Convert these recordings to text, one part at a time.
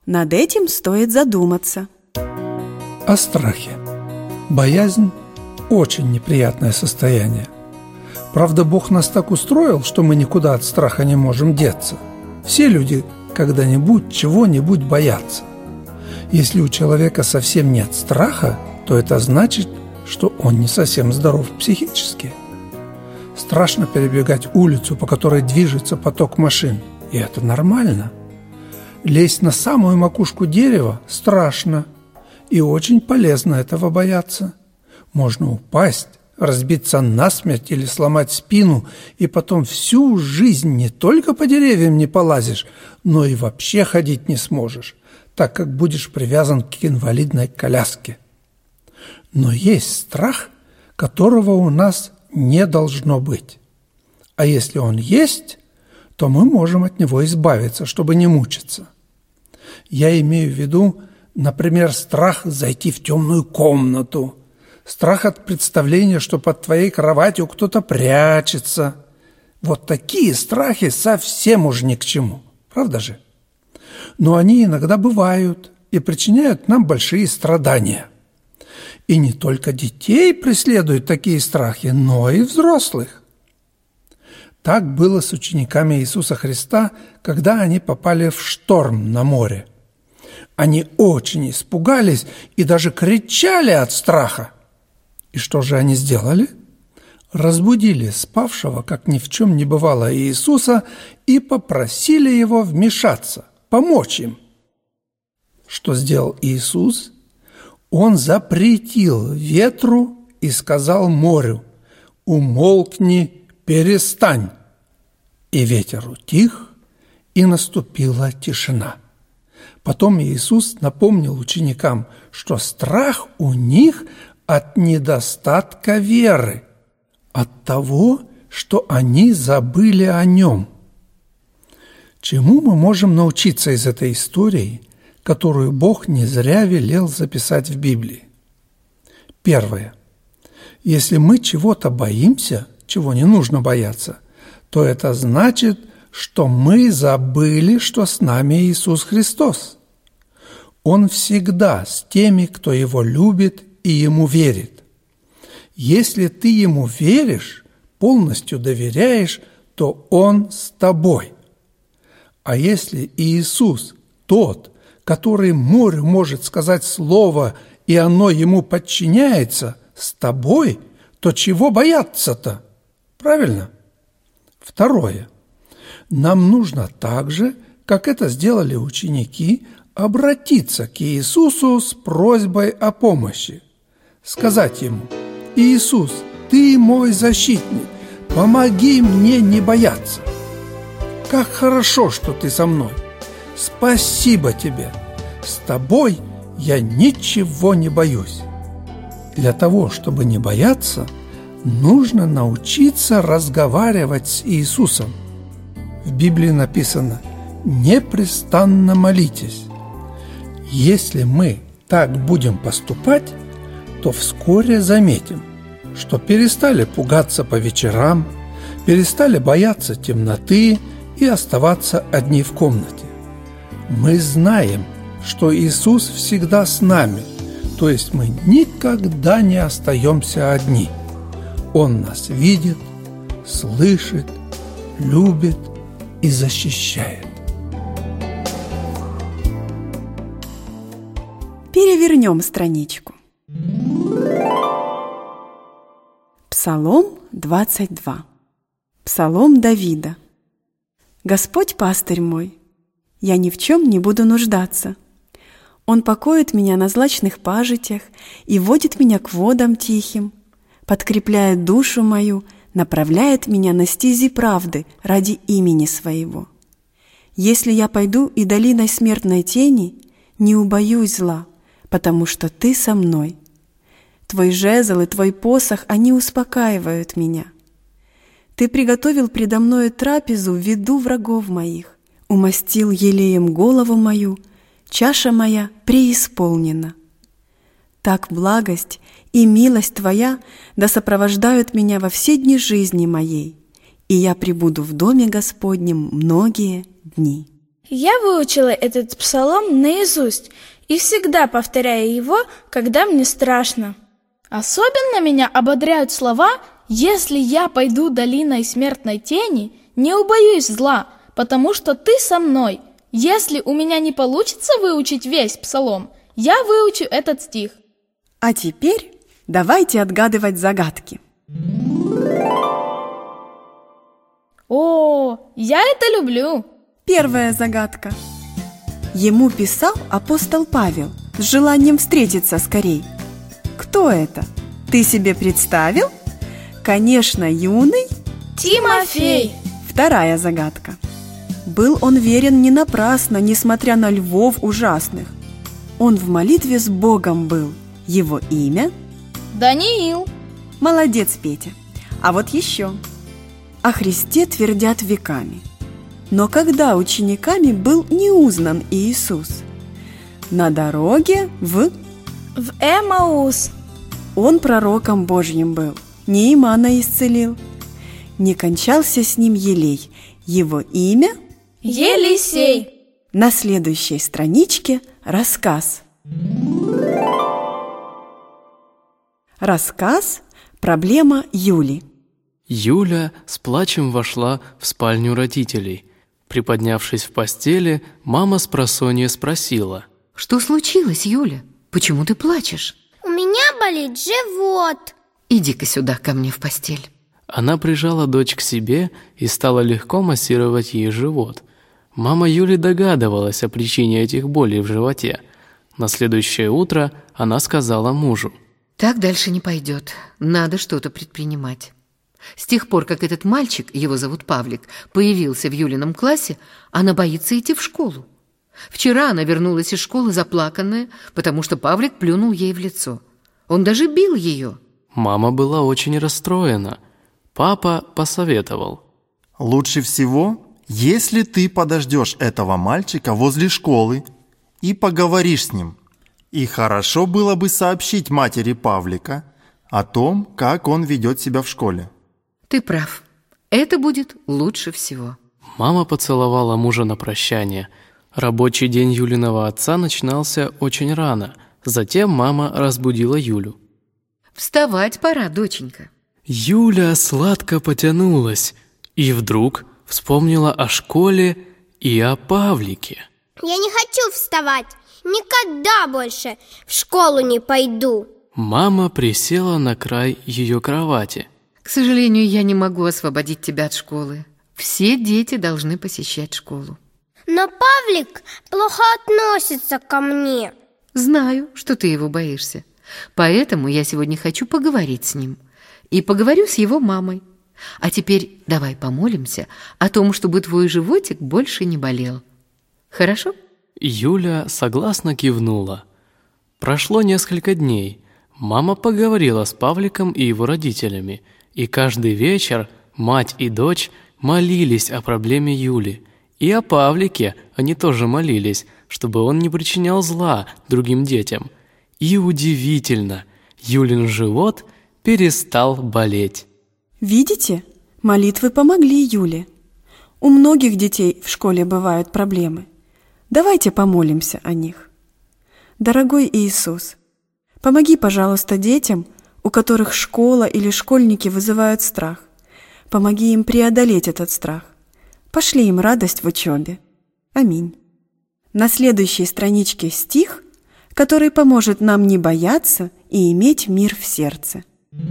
Над этим стоит задуматься. О страхе. Боязнь – очень неприятное состояние. Правда, Бог нас так устроил, что мы никуда от страха не можем деться. Все люди когда-нибудь чего-нибудь боятся. Если у человека совсем нет страха, то это значит, что он не совсем здоров психически. Страшно перебегать улицу, по которой движется поток машин, и это нормально. Лезть на самую макушку дерева страшно, и очень полезно этого бояться. Можно упасть, разбиться насмерть или сломать спину, и потом всю жизнь не только по деревьям не полазишь, но и вообще ходить не сможешь, так как будешь привязан к инвалидной коляске. Но есть страх, которого у нас не должно быть. А если он есть, то мы можем от него избавиться, чтобы не мучиться. Я имею в виду, например, страх зайти в темную комнату, страх от представления, что под твоей кроватью кто-то прячется. Вот такие страхи совсем уж ни к чему, правда же? Но они иногда бывают и причиняют нам большие страдания. И не только детей преследуют такие страхи, но и взрослых. Так было с учениками Иисуса Христа, когда они попали в шторм на море. Они очень испугались и даже кричали от страха. И что же они сделали? Разбудили спавшего, как ни в чем не бывало, Иисуса и попросили Его вмешаться, помочь им. Что сделал Иисус? Он запретил ветру и сказал морю: «Умолкни, перестань». И ветер утих, и наступила тишина. Потом Иисус напомнил ученикам, что страх у них от недостатка веры, от того, что они забыли о Нем. Чему мы можем научиться из этой истории, которую Бог не зря велел записать в Библии? Первое. Если мы чего-то боимся, чего не нужно бояться, то это значит, что мы забыли, что с нами Иисус Христос. Он всегда с теми, кто Его любит и Ему верит. Если ты Ему веришь, полностью доверяешь, то Он с тобой. А если Иисус тот, который морю может сказать слово, и оно Ему подчиняется, с тобой, то чего бояться-то? Правильно? Второе. Нам нужно так же, как это сделали ученики, обратиться к Иисусу с просьбой о помощи. Сказать Ему: «Иисус, Ты мой защитник, помоги мне не бояться. Как хорошо, что Ты со мной. Спасибо Тебе. С Тобой я ничего не боюсь». Для того, чтобы не бояться, нужно научиться разговаривать с Иисусом. В Библии написано: «Непрестанно молитесь». Если мы так будем поступать, то вскоре заметим, что перестали пугаться по вечерам, перестали бояться темноты и оставаться одни в комнате. Мы знаем, что Иисус всегда с нами, то есть мы никогда не остаемся одни. Он нас видит, слышит, любит и защищает. Перевернем страничку. Псалом 22. Псалом Давида. «Господь пастырь мой, я ни в чем не буду нуждаться. Он покоит меня на злачных пажитях и водит меня к водам тихим, подкрепляет душу мою, направляет меня на стези правды ради имени Своего. Если я пойду и долиной смертной тени, не убоюсь зла, потому что Ты со мной. Твой жезл и Твой посох, они успокаивают меня. Ты приготовил предо мною трапезу в виду врагов моих, умастил елеем голову мою, чаша моя преисполнена. Так благость и милость Твоя да сопровождают меня во все дни жизни моей, и я пребуду в доме Господнем многие дни». Я выучила этот псалом наизусть и всегда повторяю его, когда мне страшно. Особенно меня ободряют слова: «Если я пойду долиной смертной тени, не убоюсь зла, потому что ты со мной». Если у меня не получится выучить весь псалом, я выучу этот стих. А теперь давайте отгадывать загадки. О, я это люблю. Первая загадка. Ему писал апостол Павел с желанием встретиться скорей. Кто это? Ты себе представил? Конечно, юный Тимофей. Вторая загадка. Был он верен не напрасно, несмотря на львов ужасных. Он в молитве с Богом был. Его имя? Даниил. Молодец, Петя. А вот еще. О Христе твердят веками. Но когда учениками был не узнан Иисус? На дороге в Эмаус. Он пророком Божьим был, Неимана исцелил. Не кончался с ним елей. Его имя? Елисей. На следующей страничке рассказ. Рассказ «Проблема Юли». Юля с плачем вошла в спальню родителей. Приподнявшись в постели, мама спросонья спросила: «Что случилось, Юля? Почему ты плачешь?» «У меня болит живот». «Иди-ка сюда, ко мне в постель». Она прижала дочь к себе и стала легко массировать ей живот. Мама Юли догадывалась о причине этих болей в животе. На следующее утро она сказала мужу: «Так дальше не пойдет. Надо что-то предпринимать». С тех пор, как этот мальчик, его зовут Павлик, появился в Юлином классе, она боится идти в школу. Вчера она вернулась из школы заплаканная, потому что Павлик плюнул ей в лицо. Он даже бил ее. Мама была очень расстроена. Папа посоветовал: «Лучше всего, если ты подождешь этого мальчика возле школы и поговоришь с ним. И хорошо было бы сообщить матери Павлика о том, как он ведет себя в школе». «Ты прав. Это будет лучше всего». Мама поцеловала мужа на прощание. Рабочий день Юлиного отца начинался очень рано. Затем мама разбудила Юлю. «Вставать пора, доченька». Юля сладко потянулась и вдруг вспомнила о школе и о Павлике. «Я не хочу вставать. Никогда больше в школу не пойду». Мама присела на край ее кровати. «К сожалению, я не могу освободить тебя от школы. Все дети должны посещать школу». «Но Павлик плохо относится ко мне». «Знаю, что ты его боишься. Поэтому я сегодня хочу поговорить с ним. И поговорю с его мамой. А теперь давай помолимся о том, чтобы твой животик больше не болел. Хорошо?» Юля согласно кивнула. Прошло несколько дней. Мама поговорила с Павликом и его родителями, и каждый вечер мать и дочь молились о проблеме Юли. И о Павлике они тоже молились, чтобы он не причинял зла другим детям. И удивительно, Юлин живот перестал болеть. Видите, молитвы помогли Юле. У многих детей в школе бывают проблемы. Давайте помолимся о них. Дорогой Иисус, помоги, пожалуйста, детям, у которых школа или школьники вызывают страх. Помоги им преодолеть этот страх. Пошли им радость в учебе. Аминь. На следующей страничке стих, который поможет нам не бояться и иметь мир в сердце.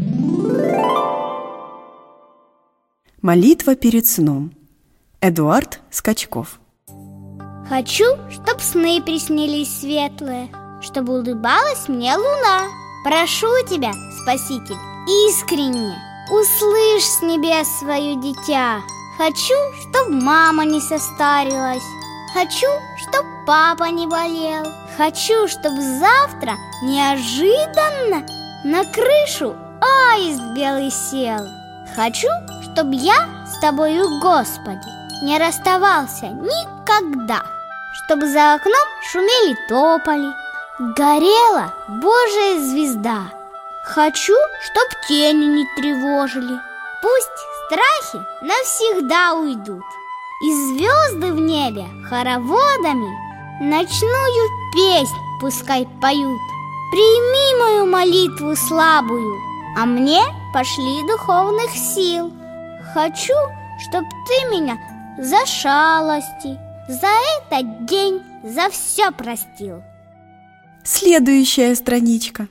Молитва перед сном. Эдуард Скачков. Хочу, чтоб сны приснились светлые, чтобы улыбалась мне луна. Прошу тебя, Спаситель, искренне, услышь с небес свое дитя. Хочу, чтоб мама не состарилась. Хочу, чтоб папа не болел. Хочу, чтоб завтра неожиданно на крышу аист белый сел. Хочу, чтоб я с тобою, Господи, не расставался никогда. Чтоб за окном шумели тополи, горела Божия звезда. Хочу, чтоб тени не тревожили. Пусть страхи навсегда уйдут, и звезды в небе моря хороводами, ночную песнь пускай поют. Прими мою молитву слабую, а мне пошли духовных сил. Хочу, чтоб ты меня за шалости, за этот день, за все простил. Следующая страничка.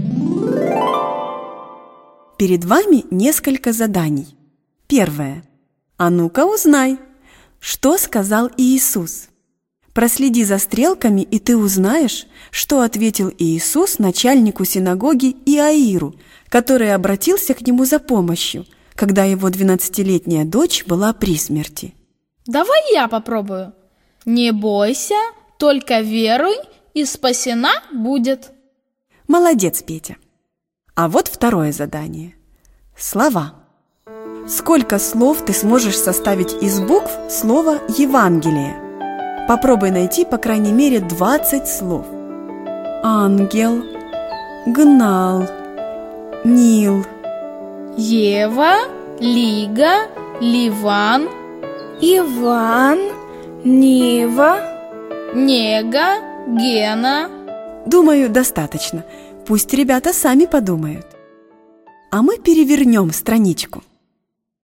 Перед вами несколько заданий. Первое. А ну-ка узнай, что сказал Иисус. Проследи за стрелками, и ты узнаешь, что ответил Иисус начальнику синагоги Иаиру, который обратился к нему за помощью, когда его 12-летняя дочь была при смерти. Давай я попробую. Не бойся, только веруй, и спасена будет. Молодец, Петя. А вот второе задание. Слова. Сколько слов ты сможешь составить из букв слова «Евангелие»? Попробуй найти, по крайней мере, 20 слов. Ангел, гнал, Нил, Ева, Лига, Ливан, Иван, Нива, Нега, Гена. Думаю, достаточно. Пусть ребята сами подумают. А мы перевернем страничку.